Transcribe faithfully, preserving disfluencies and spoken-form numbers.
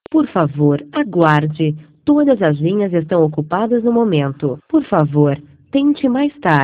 Por favor, aguarde. Todas as linhas estão ocupadas no momento. Por favor, tente mais tarde.